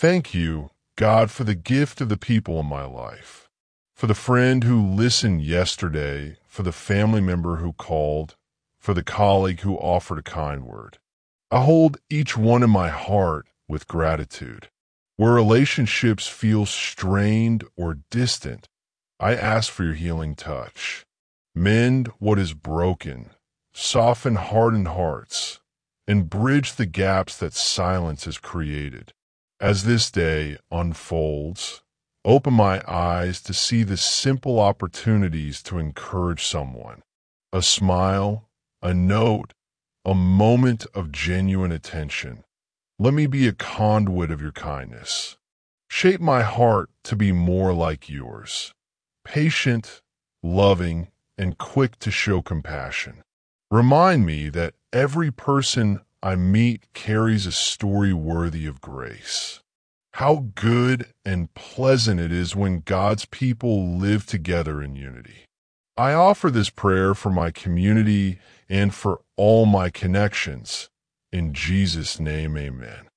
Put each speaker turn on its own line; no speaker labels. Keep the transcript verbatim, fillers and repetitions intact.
thank you, God, for the gift of the people in my life, for the friend who listened yesterday, for the family member who called, for the colleague who offered a kind word. I hold each one in my heart with gratitude. Where relationships feel strained or distant, I ask for your healing touch. Mend what is broken, soften hardened hearts, and bridge the gaps that silence has created. As this day unfolds, open my eyes to see the simple opportunities to encourage someone. A smile, a note, a moment of genuine attention. Let me be a conduit of your kindness. Shape my heart to be more like yours, patient, loving, and quick to show compassion. Remind me that every person I meet carries a story worthy of grace. How good and pleasant it is when God's people live together in unity. I offer this prayer for my community and for all my connections. In Jesus' name, amen.